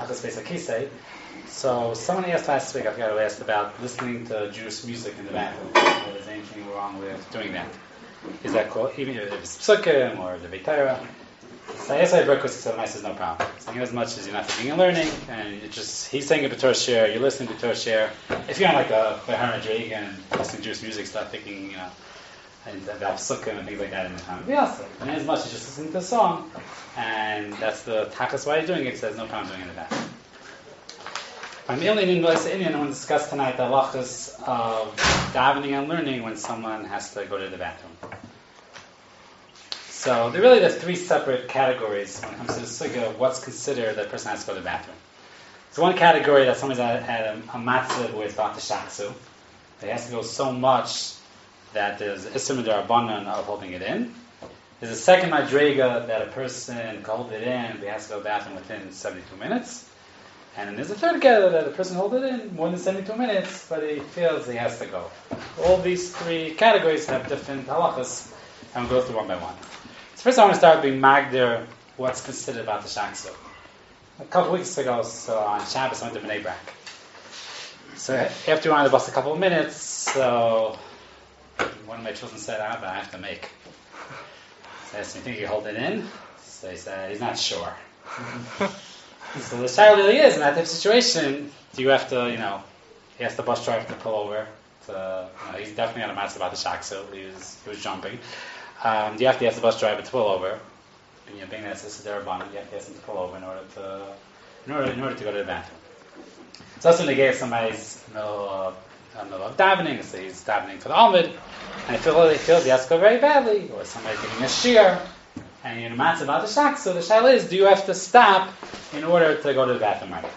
Tachas Beis HaKisei. So someone asked last week, I forgot who asked about listening to Jewish music in the bathroom. Whether there's anything wrong with doing that. Is that cool? Even if it's Psukim or the Beit Torah. So I asked Berkos, he said, says no problem. So as much as you're not thinking and learning, and you just, he's saying a B'Torah share, you're listening to B'Torah share. If you're on like a Behar Drake and listening to Jewish music, start thinking, about Psukim and things like that in the time. Yeah, and as much as just listening to a song, and that's the Tachas why you're doing it, says no problem doing it in the bathroom. I'm Indian, I want to discuss tonight the halachas of davening and learning when someone has to go to the bathroom. So there's three separate categories when it comes to the sugya of what's considered that a person has to go to the bathroom. So one category that someone's had a matzav with Bata Shaksu. They has to go so much that there's Isser D'Rabbanan of holding it in. There's a second madrega that a person can hold it in, but he has to go to the bathroom within 72 minutes. And then there's a third category that a person holds it in more than 72 minutes, but he feels he has to go. All these three categories have different halachas, and we'll go through one by one. So first I want to start with being magdir, what's considered about the shaksu. A couple of weeks ago, so on Shabbos, I went to Bnei Brak. So after we were on the bus a couple of minutes, so one of my children said, but I have to make. So I asked him, you think you can hold it in? So he said, he's not sure. So the shayla really is, in that type of situation, do you have to, he asked the bus driver to pull over. He's definitely on a massive about the shaksu. He was jumping. Do you have to ask the bus driver to pull over? And being that it's a derabbanan, you have to ask him to pull over in order to go to the bathroom. So that's when they gave somebody's middle of davening, so he's davening for the Almid, and he feels he has to go very badly, or somebody's giving a shear, and you're matzah about the shak, so the shayla is, do you have to stop in order to go to the bathroom right now?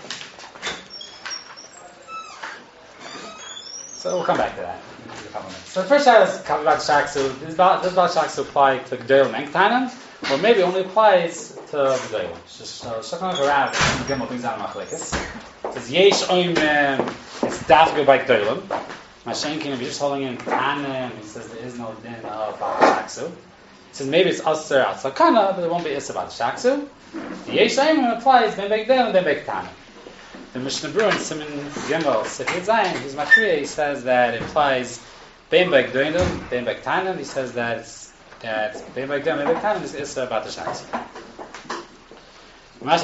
So we'll come back to that in a couple minutes. So the first shayla is about the shak, so does about shak apply to G'dayim and Ktanim, or maybe only applies to G'dayim? It's just Shakhan Harav, the Gimel brings down Machlekes. It says, Yesh Oimim, it's dafka by G'dayim. Mashenkin, if you're just holding in Ktanim, he says there is no din of shaksu. He says maybe it's Aser at Sakana, but there won't be Issa about shaksu. The Yesh Oimim applies Ben Bek G'dayim and Ben Bek Ktanim. The Mishnah Berurah, Simon Gimel, Sifid Zayin, his Makriya, he says that it applies Ben Bek G'dayim, Ben Bek Ktanim. He says that Ben Bek G'dayim, Ben Bek Ktanim is Issa about the shaksu. He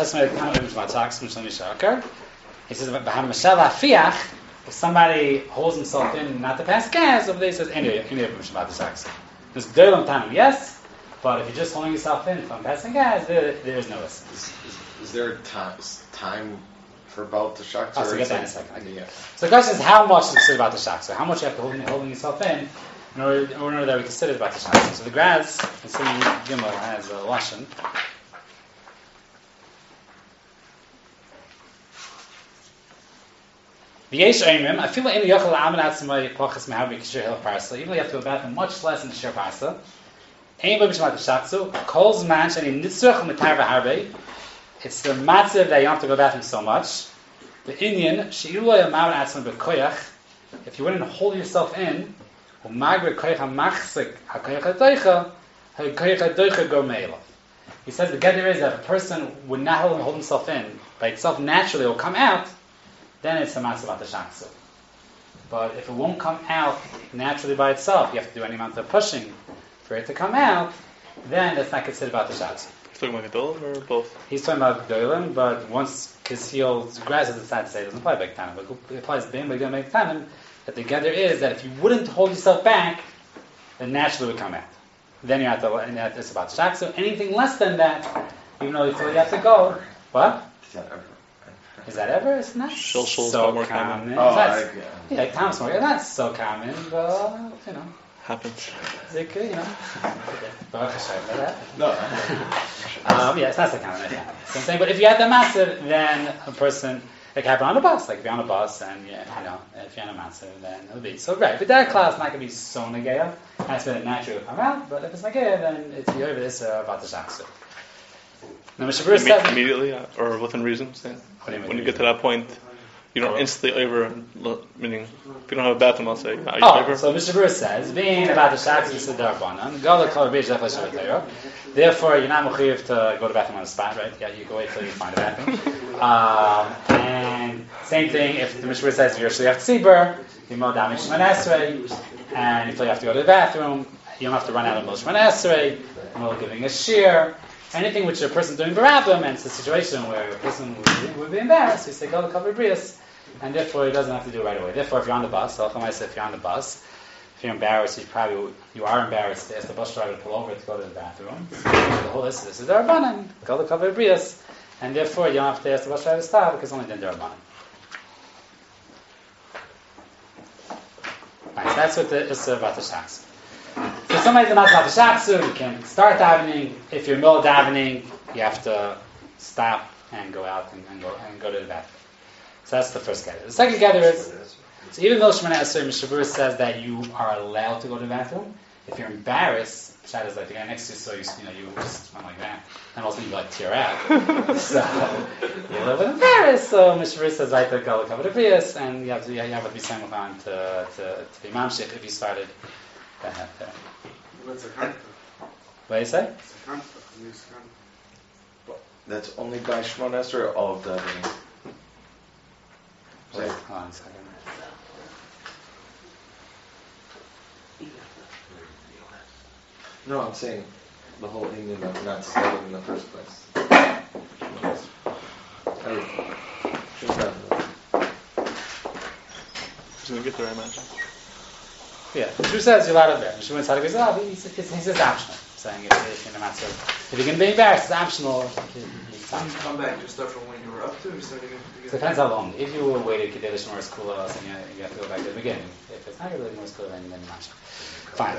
says, if somebody holds himself in not to pass gas, over there he says, any of them about the shaksu. There's Dolam Tanim, yes, but if you're just holding yourself in from passing gas, there is no risk. Is there a time for both the shaksu? I'll get that in a second. Yeah. So the question is, how much is considered about the shaksu? How much you have to holding yourself in order that we consider it about the shaksu? So the Graz, in Simon Gimel, has a lashon. V'yesh oimim, I feel like in the yochel amen atzmai pachas mehavi k'shir hilch parsa, even though you have to go bathroom much less than the shir parsa. Ein bo b'shmat shaksu, kol zman shani nitzrach mitar v'harbe. It's the matzav that you don't have to go bathroom so much. The Indian, she'ilu lo yamav atzmai b'koyach, if you wouldn't hold yourself in, u'magre koyach ha'machzik ha'koyach ha'doicha, ha'koyach ha'doicha go me'elav. He says the gather is that if a person would not hold himself in, by itself naturally will come out, then it's a matzah about the shaksu. But if it won't come out naturally by itself, you have to do any amount of pushing for it to come out, then that's not considered about the shaksu. He's talking about Gedolim or both? He's talking about Gedolim, but once, because he'll, Graz has decided to say it doesn't apply Bek Tanim, but it applies Bim Bek Tanim, that the gather is that if you wouldn't hold yourself back, then naturally it would come out. Then you have to, and it's about the shaksu. Anything less than that, even though you feel you have to go, what? Is that ever? It's not so common. Yeah, Tom's more. Not so common, but happens. It could, No. Yeah, it's not so common. So I'm saying, but if you have the massive, then a person like happen on a bus. Like if you're on a bus and if you're on a massive, then it'll be so great. But that class not gonna be so negaya. That's where the natural will come out. But if it's negaya, then it's over this about the shaksu. Now, Mishnah Berurah says immediately or within reason. What do you mean? When you get to that point, You don't instantly over, meaning if you don't have a bathroom, I'll say, no, you Oh, over. so Mr. Bruce says, being about the Shaxu Siddharbanan, go to Kol B'Rish Zechel Shavei Torah. Therefore, you're not mechuyev to go to the bathroom on the spot, right? Yeah, you go wait till you find a bathroom. And same thing, if the Mr. Bruce says you're Shliach Tzibur, you mo Dami Shemon Esrei, and you feel you have to go to the bathroom, you don't have to run out of Moshe Shemon Esrei, you're giving a shear. Anything which a person doing barabim, and it's a situation where a person would be embarrassed, you say go to Kavri Brias, and therefore he doesn't have to do it right away. Therefore, if you're on the bus, if you're on the bus, if you're embarrassed, you are embarrassed to ask the bus driver to pull over to go to the bathroom. So the whole list, this is the Rabbanan, go to Kavri Brias, and therefore you don't have to ask the bus driver to stop because only then the Rabbanan. Right, so that's what the Issa about the Shaks. So somebody's about the Shaksu, you can start davening. If you're middle davening, you have to stop and go out and go to the bathroom. So that's the first gather. The second gather is, so even though Shemana Esrei Mishabur says that you are allowed to go to the bathroom, if you're embarrassed, Shad is like the guy next to you, so you just went like that, and also you like tear out. So you're a little bit embarrassed. So Mishabur says I took go cover the Prius, and you have to be simultan to be mamshich if you started. What's a contra? What do you say? It's a contra. That's only by Shemon Esrei or all of the Wait, hold on a second. No, I'm saying the whole Indian of not studying in the first place. He's going to get there, I imagine. Yeah, the Jew says you're allowed to bear. He says optional, saying if you're in a matter if you're going to be embarrassed, it's optional. Can you come back to stuff from when you were up to? Or starting It depends how long. If you waited Kedei Lishmor Kulas and you have to go back to the beginning. If it's not Kedei Lishmor Kulas, then you're not. Fine.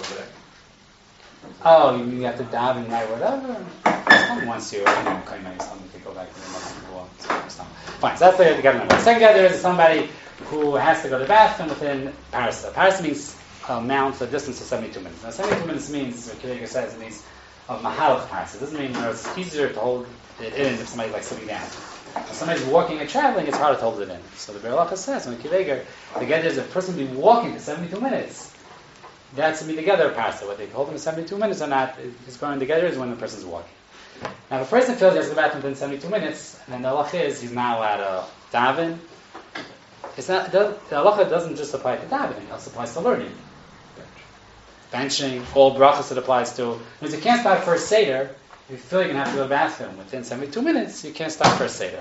Oh, you have to daven right whatever. Only once you claim something to go back to the next. Fine. So that's the gather number. The second gather is somebody who has to go to the bathroom within parasa. Parasa means amount, a distance of 72 minutes. Now 72 minutes means, what Kedei says, it means of mahalach parasa. It doesn't mean it's easier to hold it in if somebody's like sitting down. If somebody's walking or traveling, it's harder to hold it in. So the Beralacha says, when Kiveger, the gather is a person be walking for 72 minutes. That's to be together a parsa. Whether they hold them 72 minutes or not is going together is when the person's walking. Now, if a person feels he has to go bathroom within 72 minutes, then the halacha is he's not allowed to daven. The halacha doesn't just apply to davening; it also applies to learning, benching, all brachas it applies to. Because you can't stop for a seder. If you feel you're going to have to go to the bathroom within 72 minutes, you can't stop for a seder.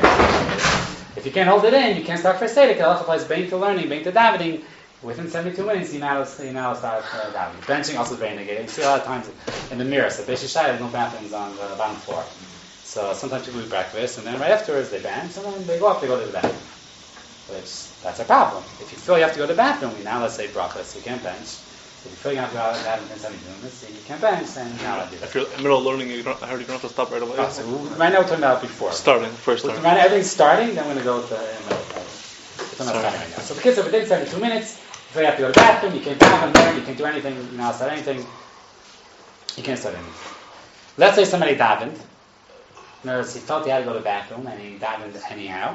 If you can't hold it in, you can't stop for a seder. The halacha applies being to learning, being to davening. Within 72 minutes, you're now start davening. Benching also is very negative. You see a lot of times in the mirror, so Beis Yishai, there's no bathrooms on the bottom floor. So sometimes people eat breakfast, and then right afterwards they bench, and then they go up, they go to the bathroom. That's a problem. If you feel you have to go to the bathroom, now let's say brachas, you can't bench. If you feel you have to go to the bathroom within 72 minutes, you can't bench, then you're not allowed to do that. If you're in the middle of learning, I heard you don't have to stop right away. So right now we're talking about before. First starting. Right now everything's starting, then we're going to go to the middle. We're talking about starting right now. So the kids are within 72 minutes. If you have to go to the bathroom, you can't daven there, you can't do anything, you're not start anything. You can't start anything. Let's say somebody davened. In other words, he felt he had to go to the bathroom and he davened anyhow.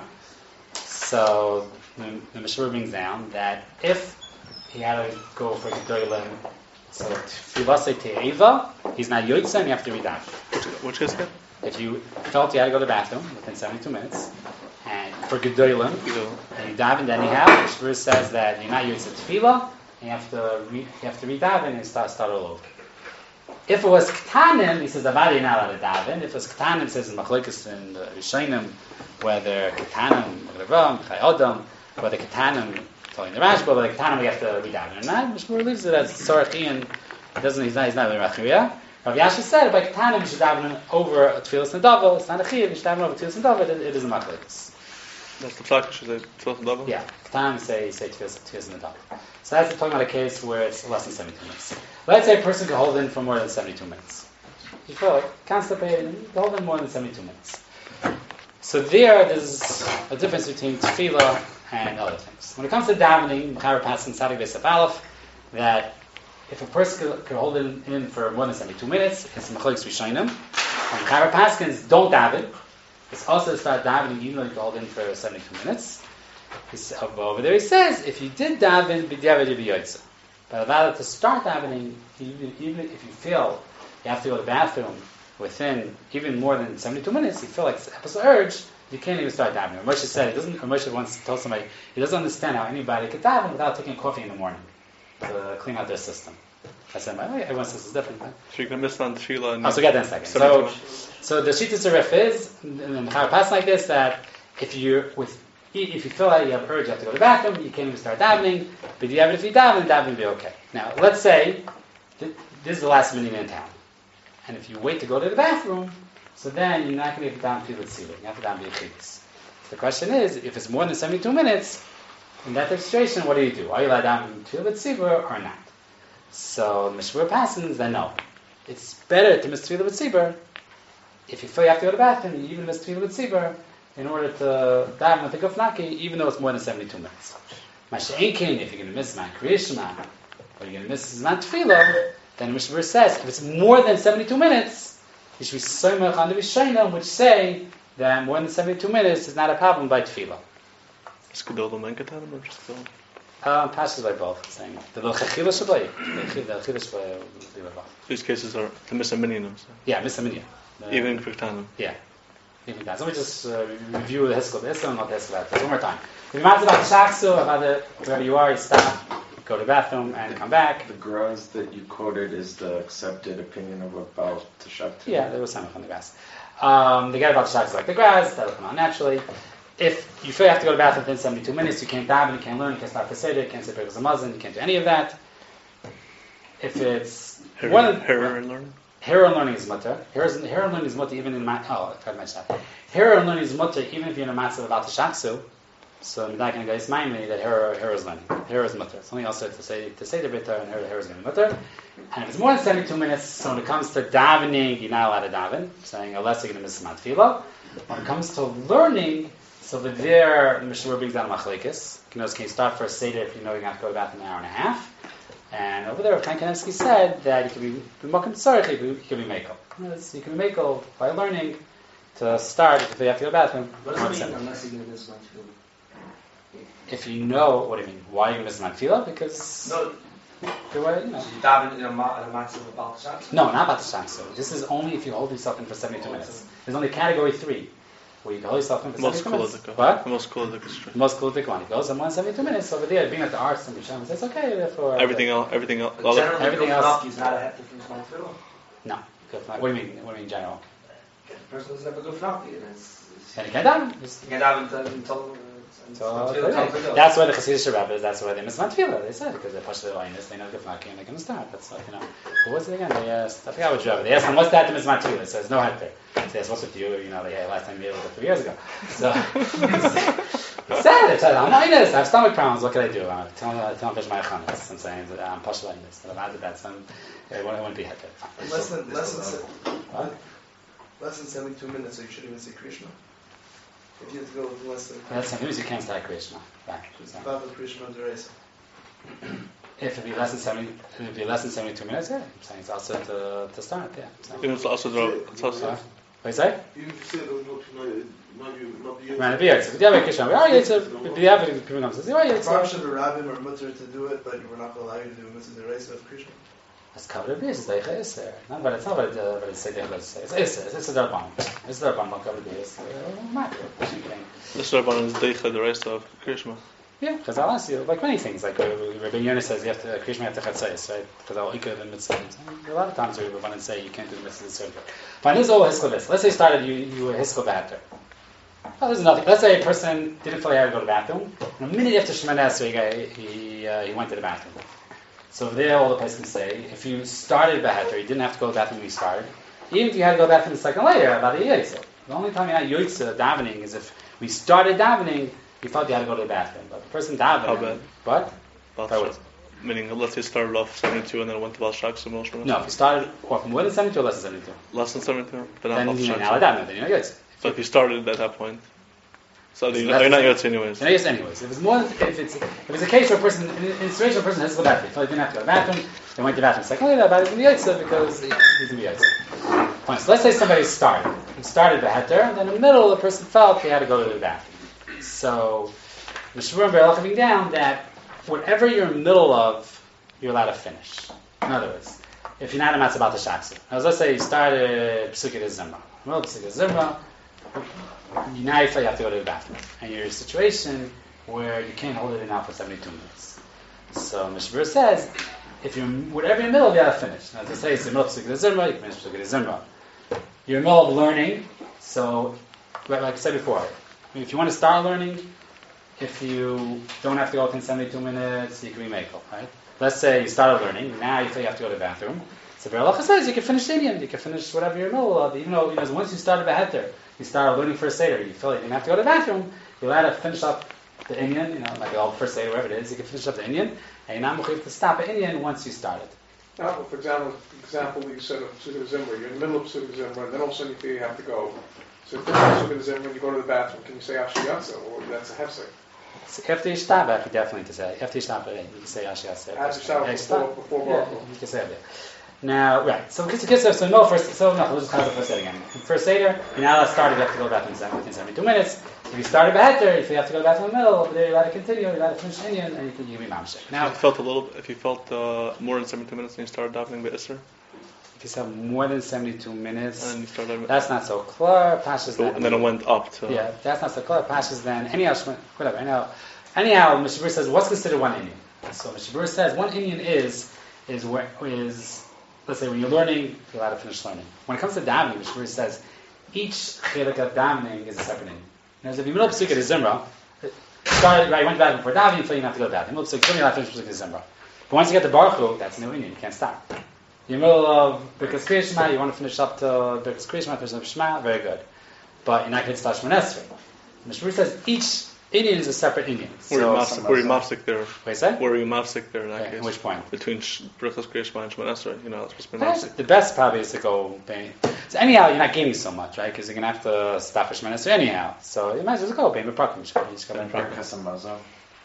So the Mishra brings down that if he had to go for Gedolim, so Filase Te'eva, he's not Yoitza and you have to redaven. Which is it? If you felt you had to go to the bathroom within 72 minutes, and for Gedolim, and you davened anyhow, the Shver says that you're not using tefillah, and you have to redaven and start all over. If it was Ketanim, he says, Avadi, you're not allowed to daven. If it was Ketanim, it says in Machlokes and Rishonim, whether Ketanim, Ravam, Chai Odom, whether Ketanim, telling the Rashba, whether Ketanim we have to redaven or not, the Shver leaves it as Tzorach Ian, he's not really Rachriya. Rav Yashi said, by Ketanim, you should daven over a Tfilas Nadavel. It's not a Chiv, you should daven over Tfilas Nadavel, it is a Machlokes. That's the psak, should say Tfilas Nadavel? Yeah, Ketanim say Tfilas Nadavel. So that's talking about a case where it's less than 72 minutes. Let's say a person can hold in for more than 72 minutes. You feel like constipated, you can hold in more than 72 minutes. So there's a difference between tefillah and other things. When it comes to davening, Chara Paskin Sadik Besef Aleph, that if a person could hold in for more than 72 minutes, it's Machlokes Rishonim. And Chara Paskins don't daven, It's also to start davening even though you hold in for 72 minutes. Over there he says, if you did daven, b'diavad you'd be yotze. But rather to start davening, even if you feel you have to go to the bathroom within even more than 72 minutes, you feel like it's episode urge, you can't even start davening. Moshe said, Moshe once told somebody, he doesn't understand how anybody could daven without taking coffee in the morning to clean out their system. I said, everyone says it's different. Right? So you're going to miss on tefillah. I'll get that in a second. So the Shittas Arif is, and how it passes like this, that if you feel like you have urge, you have to go to the bathroom, you can't even start davening, but if you daven will be okay. Now, let's say this is the last minute in town, and if you wait to go to the bathroom, so then you're not going to get down to the tzibur. You have to down to Yechidus. The question is, if it's more than 72 minutes, in that situation, what do? Are you allowed down to the tzibur or not? So the Mishmur passes, then no. It's better to miss tefillah b'tzibur. If you feel you have to go to the bathroom, you even miss tefillah b'tzibur in order to daven with the gufnaki, even though it's more than 72 minutes. Masha'inkin, if you're going to miss man kriyishma, or you're going to miss man tefillah, then the Mishmur says, if it's more than 72 minutes, you should be soymach on the Rishonim, which say that more than 72 minutes is not a problem by tefillah. Is Gedol the Menkatanim or just Gedol? Passes by both, saying the Chachila Shabbai. The Chachila Shabbai will be by both. These cases are to miss a minyan. Yeah, miss a minyan. Even Kviktanim. Yeah. Even that. So let me just review the Heskel B'Isra and not the Heskel B'Isra. One more time. If you're about the Shaksu, wherever you are, you stop, go to the bathroom, and come back. The Graz that you quoted is the accepted opinion of about Tashak. Yeah, there was some on the Graz. They get about the Shaksu like the Graz, that'll come out naturally. If you feel you have to go to the bathroom within 72 minutes, you can't daven, you can't learn, you can't start Peseder, you can't say Birkas Hamazon, you can't do any of that. If it's Hera learning? Hera learning is mutter. Hera learning is mutter even in I tried to mention that. Hera learning is mutter even if you're in a matzah about the shaksu. So I'm not going to go mind me that Hera is learning. Hera is mutter. Something else to say the bitter and Hera is going to be mutter. And if it's more than 72 minutes, so when it comes to davening, you're not allowed to daven, saying unless you're going to miss some tefillah. When it comes to learning, so there, the Mishnah brings down a machlekes. Can you start for a seder if you know you're going to have to go to the bathroom an hour and a half? And over there, Chaim Kanevsky said that you can be makom tzarich, you can be mekel. You can be mekel by learning to start if you have to go to the bathroom. What does it mean unless you're going to miss one tefillah? If you know, what do you mean? Why are you going to miss one tefillah? Because no. The way, you know. So you daven in a matzah about the shaksu? No, not about the shaksu. This is only if you hold yourself in for 72 minutes. There's only category 3. Where you can hold yourself in for 72 minutes. What? The most kuladik is true. The most kuladik one. He goes in 172 minutes over there, being at the arts and Bisham, says, okay, therefore... Everything else. Everything else is not a hefty from small tefillah? No. What do you mean? What do you mean in general? The person doesn't have a gufnaki, and he can't daven. He can't daven until that's why the Chassidish rabbis, that's why they miss Tefillah, they said, because they're Pasha Le'oinus, they know Gufnaki, and they can start. That's like, who was it again? They asked, I forgot which rabbi. They asked him, what's that to miss Tefillah? He says, no heter. They asked, what's with you? Last time you were 3 years ago. So, he said, I'm Le'oinus, I have stomach problems, what can I do? I'm telling him to finish my chanas. I'm saying that I'm Pasha Le'oinus. But I'm that, so it wouldn't be heter. Less than 72 minutes, so you shouldn't even say Krishna. If you have to go with less than... That's something you can't start Krishna. Right. Krishna Deraisa. If it be less than 72 minutes, yeah. I'm saying it's also to start, yeah. It's also what do you say? You said not the Man, be it. Yeah, Krishna. Oh, yeah, it's a... People come and say, oh, yeah, it's a... Why should the rabbim or mutter to do it, but we're not going to allow you to do Mitzvah Deraisa of Krishna? That's covered of this. It's Deicha Isser. But it's not what it's say Deicha Isser. It's Isser. It's a Darban. It's a Darban. Not covered of this. This Darban is Deicha the rest of Krishma. Yeah, because I'll ask you, like many things. Like Rabbi Yonah says, you have to Krishma have to chatzayis, right? Because I'll ikar the mitzvah. A lot of times we want to say you can't do the mitzvah certain. Fine, this is all Hiskel B'Is. Let's say you started, you were Hiskel B'Ater. Oh, there's nothing. Let's say a person didn't feel he had to go to the bathroom. And a minute after Shemoneh Esrei, he went to the bathroom. So there, all the person can say, if you started Beheter, you didn't have to go to the bathroom when you started. Even if you had to go to the bathroom a second later, about a Yotze. The only time you're not Yotze davening is if we started davening, you thought you had to go to the bathroom. But the person davening... How bad? What? Meaning, let's say you started off 72 and then went to Baal Shak, No, if you started off more than 72 or less than 72. Less than 72? Then you're not davening, then you're not Yotze. So if you started at that point... So you're not Yotze anyways. You're not Yotze anyways. If it's a case where a person, in a situation where a person has to go to the bathroom, so they didn't have to go to the bathroom, they went to the bathroom secondly, that bad is in the Yotze because he's in the Yotze. Fine. So let's say somebody started. He started the heter, and then in the middle, the person felt he had to go to the bathroom. So the Shabur and Be'er coming down that whatever you're in the middle of, you're allowed to finish. In other words, if you're not a matzah about the shaksu. Now, let's say you started Pesukei de Zimra. Well, Pesukei de Zimra, now you feel you have to go to the bathroom. And you're in a situation where you can't hold it in now for 72 minutes. So Mishabur says, if you're whatever you're in the middle, you have to finish. Now, let's say it's the middle of Pesukei de Zimra, you can finish Pesukei de Zimra. You're in the middle of learning, so like I said before, if you want to start learning, if you don't have to go within 72 minutes, you can be makel, right? Let's say you started learning, now you feel you have to go to the bathroom. So Be'er Halacha says you can finish Indian, you can finish whatever you're in the middle of, even though once you started the heter, you started learning for a Seder, you feel you didn't have to go to the bathroom, you're allowed to finish up the Indian, like the first Seder, whatever it is, you can finish up the Indian, and you're not mechuyev to stop at Indian once you started. Now, for example, you said of Pesukei de Zimra, you're in the middle of Pesukei de Zimra, and then all of a sudden you feel you have to go. So if you're in Pesukei de Zimra and you go to the bathroom, can you say Ashiyatza, or that's a hefsek? So after you stop, I could definitely say. After you stop, you can say Ashiyatza. After you stop before yeah, you can say it. Now, right. So so no, let's just call the first Seder again. First Seder, you're not allowed to start, you have to go to the bathroom within 72 minutes. If you started Beheter, if you have to go to the bathroom in the middle, over there you're allowed to continue, you're allowed to finish Indian, and you can be mamshek. Now, if you felt more than 72 minutes and you started davening Be'isr, if you said more than 72 minutes, and you started that's not so clear. Pashas then. And then it went up to. Yeah, that's not so clear. Pashas then. Whatever. Anyhow, Mishabur says, what's considered one Indian? So Mishabur says one Indian is let's say when you're learning, you're allowed to finish learning. When it comes to davening, Mishabur says each chilek of davening is a separate Indian. Now, if you're middle of Pesukei de Zimra, started right, went back before davening, you feel you have to go to davening. Middle of Pesukei de Zimra, you have to finish Pesukei de Zimra. But once you get to Baruch Hu, that's a new Indian. You can't stop. You're in the middle of Birkas Kriya Shema, you want to finish up to Birkas Kriya Shema, finish up Shema, very good. But you're not going to start Shemon Esrei. Mishabur says each Indian is a separate Indian. Were you mafsik there? Wait, say? Were you mafsik there in that case? In which point? Between Birkas Kriya Shema and Shemon Esrei, that's supposed to be mafsik. The best probably is to go. So anyhow, you're not gaining so much, right? Because you're going to have to stop for Shemon Esrei anyhow. So you might as well go. Bein b'prakim. You just go bein b'prakim.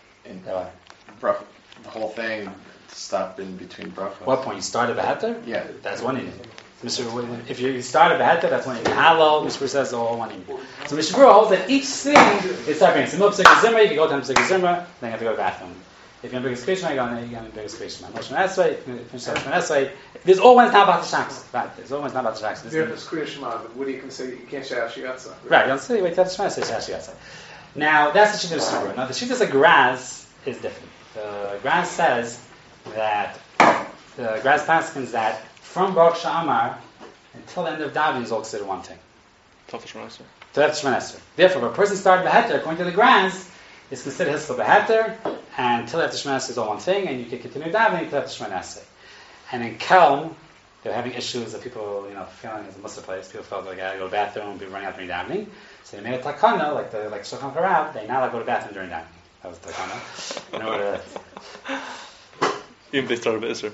The whole thing stopped in between brachos. What point? You started the heter? Yeah. That's one Indian. If you started the heter, that's one Indian. Halal, Mishabur says all one Indian. So Mishabur holds that each thing is separate. So no Pesukei de Zimra, you can go to Pesukei de Zimra, then you have to go to the bathroom. If you're in Birkas Kriya Shema, you go in Birkas Kriya Shema. Shemon Esrei, you finish up Shemon Esrei. There's always not about the shaks. Right. There's always not about the shaks. If you're in Birkas Kriya Shema, what do you can say? You can't say Ashiyatza. Right. You don't say wait till the Shemon Esrei say Ashiyatza. Now that's the Shittas of Mishabur. Now the Shittas of Graz is different. Graz says that the Graz paskins that from Baruch Sha'amar until the end of davening is all considered one thing. Till Shemon Esrei. Till Shemon Esrei. Therefore, if a person started Beheter, according to the Graz, is considered Hiskal Beheter, and till after Shemon Esrei is all one thing, and you can continue davening till after Shemon Esrei. And in Kelm, they're having issues of people, feeling as a Muslim place. People felt like I gotta go to the bathroom, be running out during davening. So they made a takana, like Shulchan Aruch, they now like go to the bathroom during davening. That was the takana. In order even if they started Be'isr.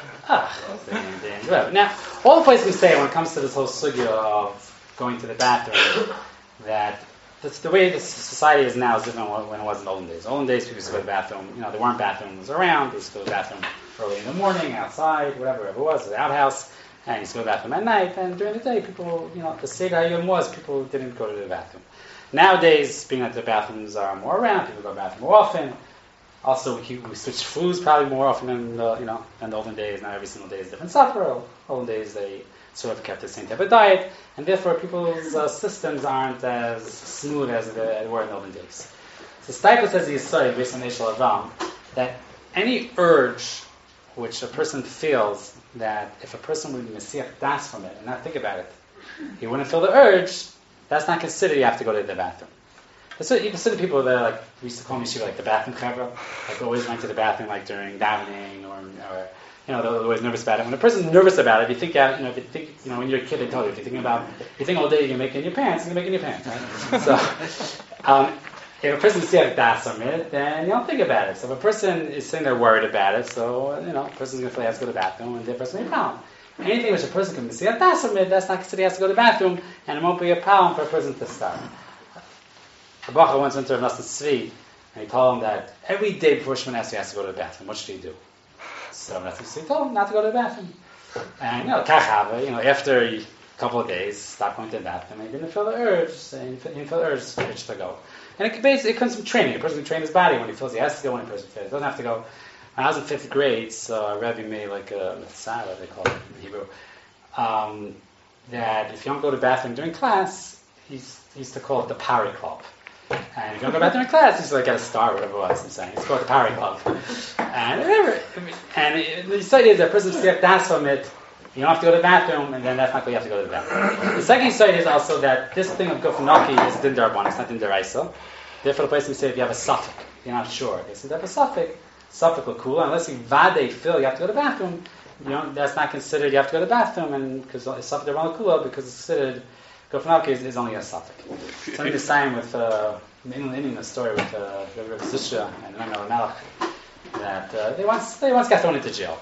Now, all the places we say when it comes to this whole sugya of going to the bathroom, that the way the society is now is different when it was in the olden days. In the olden days, people used to go to the bathroom. There weren't bathrooms around. They used to go to the bathroom early in the morning, outside, whatever it was, the outhouse. And you used to go to the bathroom at night. And during the day, people, the Seder Hayom was people didn't go to the bathroom. Nowadays, being that the bathrooms are more around, people go to the bathroom more often. Also, we switch foods probably more often than the olden days. Not every single day is a different supper. Olden days they sort of kept the same type of diet, and therefore people's systems aren't as smooth as they were in the olden days. So Steipler says based on Eshel Avam, that any urge which a person feels that if a person would messiach das from it and not think about it, he wouldn't feel the urge. That's not considered you have to go to the bathroom. So you consider people that are we used to call me like the bathroom cover, always went to the bathroom during davening or they're always nervous about it. When a person's nervous about it, if you think when you're a kid, they tell you, if you think all day you're making your pants, you're making your pants, right? So, if a person sees das on it, then you don't think about it. So if a person is sitting there worried about it, so a person's going to feel he has to go to the bathroom, and the person will be a problem. Anything which a person can see das on it, that's not considered he has to go to the bathroom, and it won't be a problem for a person to start. A bacha once went to Rav Nosson Tzvi, and he told him that every day before Shemon Esrei he has to go to the bathroom. What should he do? So Rav Nosson Tzvi told him not to go to the bathroom. And after couple of days, stopped going to the bathroom, and he didn't feel the urge, and he didn't feel the urge to go. And it comes from training. A person can train his body when he feels he has to go, when a person feels he doesn't have to go. When I was in 5th grade, so our Rebbe made like a mitzvah, what they call it in Hebrew, that if you don't go to the bathroom during class, he used to call it the Parry Club. And if you don't go to the bathroom in class, he used to like get a star, whatever it was. I'm saying it's called the Parry Club. And the side is that a person gets das from it. You don't have to go to the bathroom, and then that's not why you have to go to the bathroom. The second side is also that this thing of Gofanaki is din darban, it's not din daraisa. Therefore, the place we say if you have a suffix, you're not sure. They say if you have a suffix will cool, unless you vade feel you have to go to the bathroom. That's not considered you have to go to the bathroom, and because it's suffix darban kula, because it's considered Gofanaki is only a suffix. Something the same with in the story with Rabbi Zisha and Rabbi Melech that they once got thrown into jail.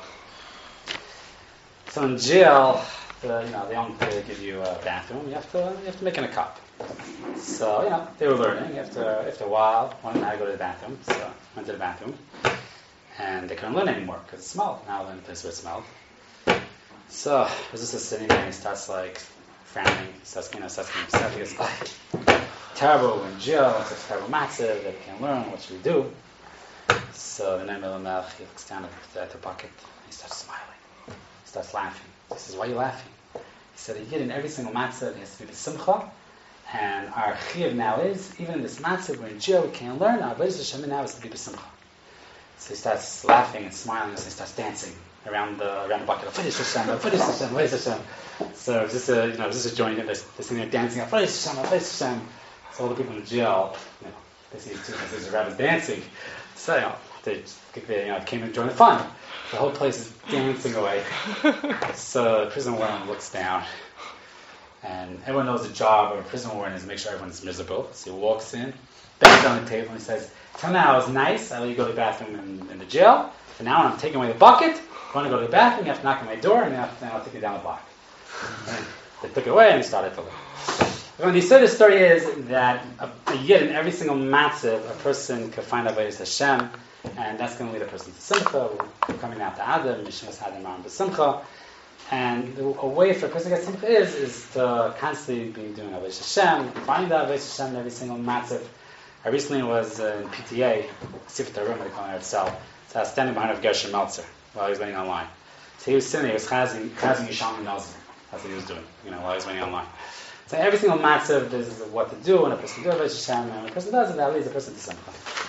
So in jail, they don't give you a bathroom. You have to make in a cup. So they were learning. After a while, one of them had to go to the bathroom. So went to the bathroom, and they couldn't learn anymore because it smelled. Now they're in a place where it smelled. So was just sitting there, and he starts like frowning. He starts getting upset. He goes, terrible. We're in jail. It's a terrible matzah that we can't learn. What should we do? So the name of the Melech, he looks down at the bucket. He starts smiling. He starts laughing. He says, why are you laughing? He said, a yid in every single matzah has to be b'simcha, and our chiyuv now is, even in this matzah, we're in jail, we can't learn, our Beis Hashem now is to be b'simcha. So he starts laughing and smiling, and he starts dancing around the bucket. Beis Hashem, Beis Hashem, Beis Hashem. So just a joint in this, sitting there dancing, Beis Hashem, Beis Hashem. So all the people in jail, they see the rabbis dancing. So they came and joined the fun. The whole place is dancing away. So the prison warden looks down, and everyone knows the job of a prison warden is to make sure everyone's miserable. So he walks in, bangs on the table, and he says, "Till now I was nice. I let you go to the bathroom in the jail. But now when I'm taking away the bucket, if you want to go to the bathroom, you have to knock on my door, and then I'll take you down the block." And they took it away, and he started to leave. When he said the story is that a yid in every single matzah, a person could find Avodas Hashem, and that's going to lead a person to Simcha. We're coming out to Adam, Mishmas Adam Ram B'Simcha. And a way for a person to get Simcha is to constantly be doing Avodas Hashem, finding the Avodas Hashem in every single matzah. I recently was in PTA, Sifta Room, they call it Eretzel. So I was standing behind Gershon Meltzer while he was waiting online. So he was sitting there, he was chazing Yisham Nazir. That's what he was doing, while he was waiting online. So every single matzah, there's what to do, and a person does Avodas Hashem, and when a person does it, that leads a person to Simcha.